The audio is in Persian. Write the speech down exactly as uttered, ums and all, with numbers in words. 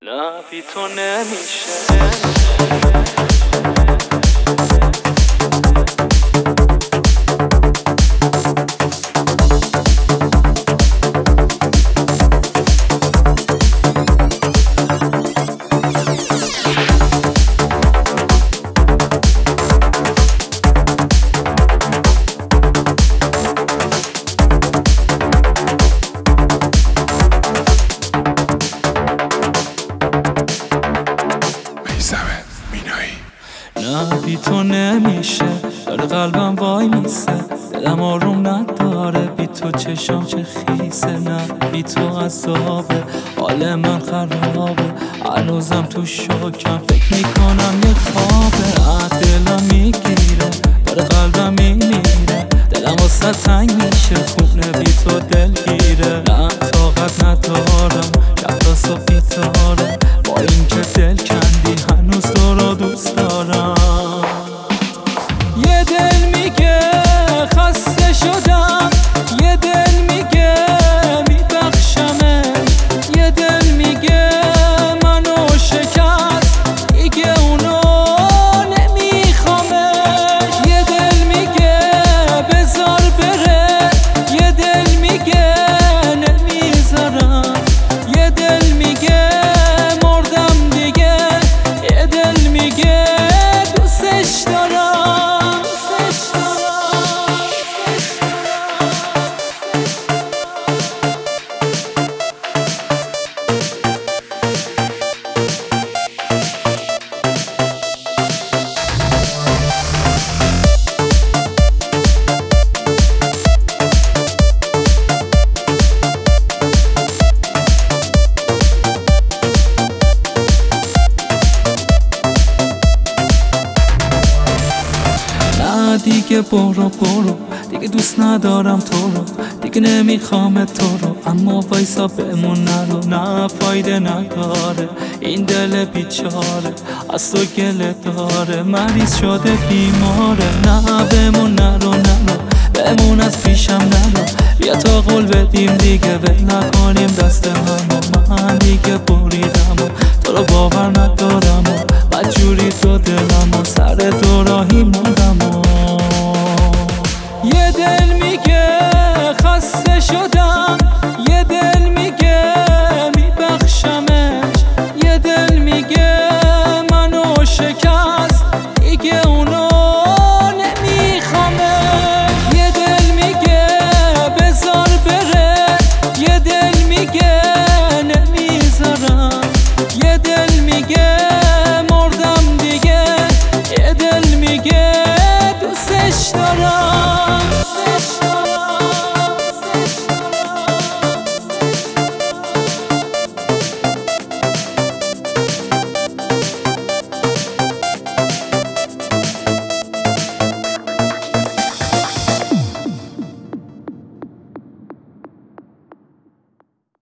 نه بی تو نمیشه. نه بی تو نمیشه، داره قلبم وای میسه، دلم آروم نداره، بی تو چشام چه خیسه. نه بی تو عذابه، حال من خرابه، هنوزم تو شوکم، فکر میکنم یه خوابه. اه دلم میگیره، داره قلبم میمیره، دلم واسه تنگ میشه، خونه بی تو دلگیره. نه طاقت ندارم، شب تا صبح بیدارم، با اینکه دل کندی هنوز تو رو دوست دارم. یه دل میگه خسته شدم، یه دل میگه میبخشمش، یه دل میگه منو شکست، دیگه اونو نمیخوامش. یه دل میگه بذار بره، یه دل میگه نمیذارم، یه دل میگه مردم دیگه، یه دل میگه دوستش دارم. دیگه برو برو، دیگه دوست ندارم تو رو، دیگه نمیخوام تو رو، اما وایسا بمون نرو. نه فایده نداره این دل بیچاره، از تو گله داره، مریض شده بیماره. نه بمون نرو نرو، بمون از پیشم نرو، بیا تا قول بدیم دیگه ول نکنیم دست همو. من دیگه بریدم و تو رو باور ندارم و بدجوری تو دلم و سر دو راهی موندم. یه دل میگه خسته شدم، یه دل میگه میبخشمش، یه دل میگه منو شکست، دیگه اونو نمیخوامش. یه دل میگه بذار بره، یه دل میگه نمیذارم، یه دل